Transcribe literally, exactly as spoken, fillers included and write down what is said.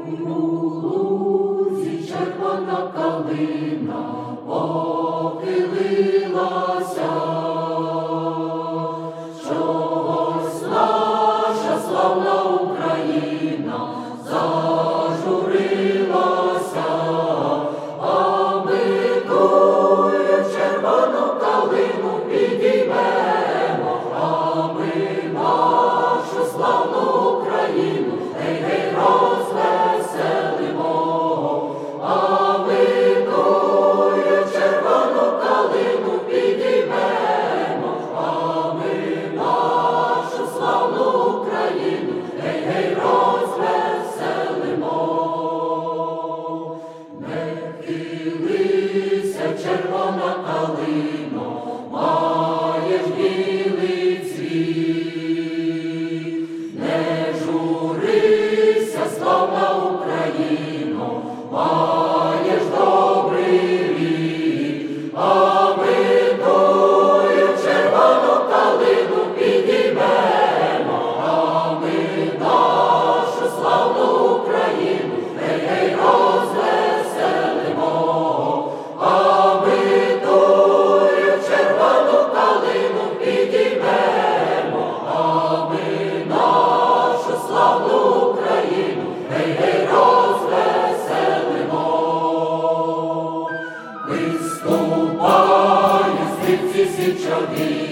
лузі червона калина похилилася, чогось наша славна Україна зажурилася, а ми тую червону калину підіймемо, а ми нашу славну Україну гей-гей розвеселимо, а ми тую червону калину підіймемо, а ми нашу славну Україну гей-гей розвеселимо. Не хилися, червона калино, маєш білий цвіт, не журися, славна Україно, маєш добрий рід, а ми тую червону калину підіймемо, а ми нашу славну Україну гей-гей розвеселимо, а ми тую червону калину підіймемо, а ми нашу славну Україну гей-гей розвеселимо. Виступає стрільці січові,